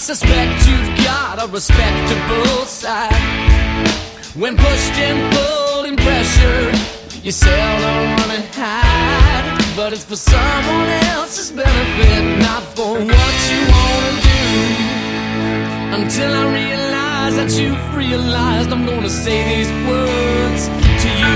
suspect you've got a respectable side. When pushed and pulled and pressured, you seldom run and hide. But it's for someone else's benefit, not for what you wanna do. Until I realize that you've realized I'm gonna say these words to you.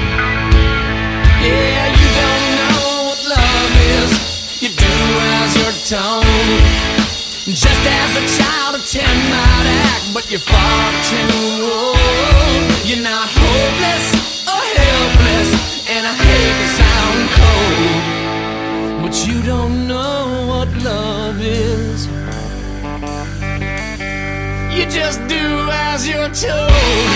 Yeah, you don't know what love is. You do as you're told. Just as a child of 10 might act, but you're far too old. You're not hopeless or helpless, and I hate to sound cold, but you don't know what love is. You just do as you're told.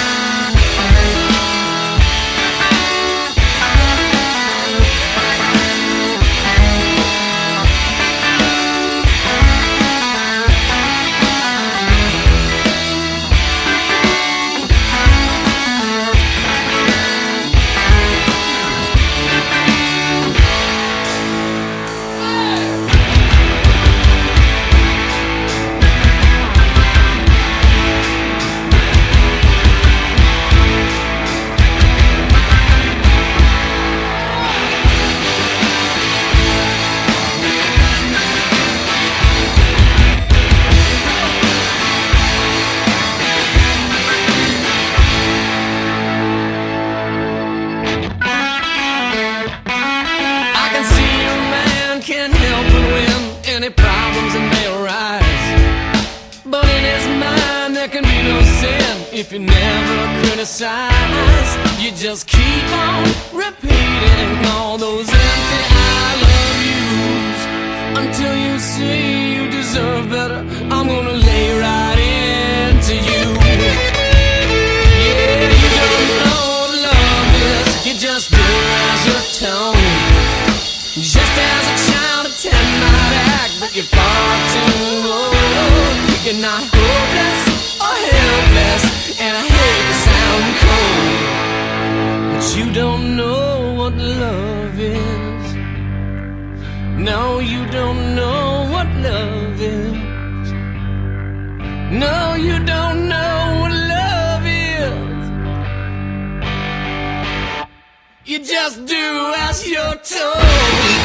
Any problems and may arise, but in his mind there can be no sin if you never criticize. You just keep on repeating all those empty I love yous until you see you deserve better. I'm gonna lay right into you. Yeah, you don't know what love is. You just do as you're told. Just as a child of 10 might act, but you're far too old. You're not hopeless or helpless, and I hate to sound cold, but you don't know what love is. No, you don't know what love is. No, you don't know what love is. You just do as you're told.